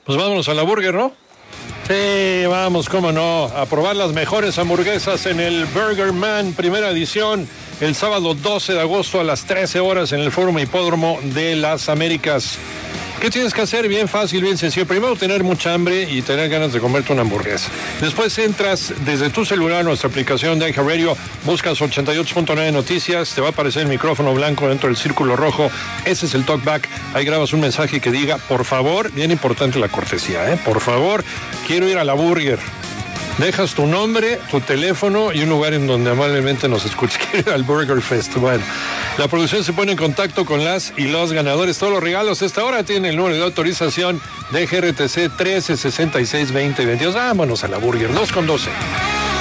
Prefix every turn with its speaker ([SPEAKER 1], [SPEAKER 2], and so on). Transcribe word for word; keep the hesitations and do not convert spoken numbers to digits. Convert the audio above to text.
[SPEAKER 1] Pues vámonos a la Burger, ¿no? Sí, vamos, cómo no, a probar las mejores hamburguesas en el Burger Man, primera edición, el sábado doce de agosto a las trece horas en el Fórum Hipódromo de las Américas. ¿Qué tienes que hacer? Bien fácil, bien sencillo. Primero, tener mucha hambre y tener ganas de comerte una hamburguesa. Después entras desde tu celular a nuestra aplicación de iHeartRadio, buscas ochenta y ocho punto nueve Noticias, te va a aparecer el micrófono blanco dentro del círculo rojo. Ese es el talkback. Ahí grabas un mensaje que diga, por favor, bien importante la cortesía, ¿eh? Por favor, quiero ir a la Burger. Dejas tu nombre, tu teléfono y un lugar en donde amablemente nos escuches. Quiero ir al Burger Fest. Bueno, la producción se pone en contacto con las y los ganadores. Todos los regalos esta hora tienen el número de autorización de G R T C trece sesenta y seis veinte veintidós. Vámonos a la Burger, dos con doce.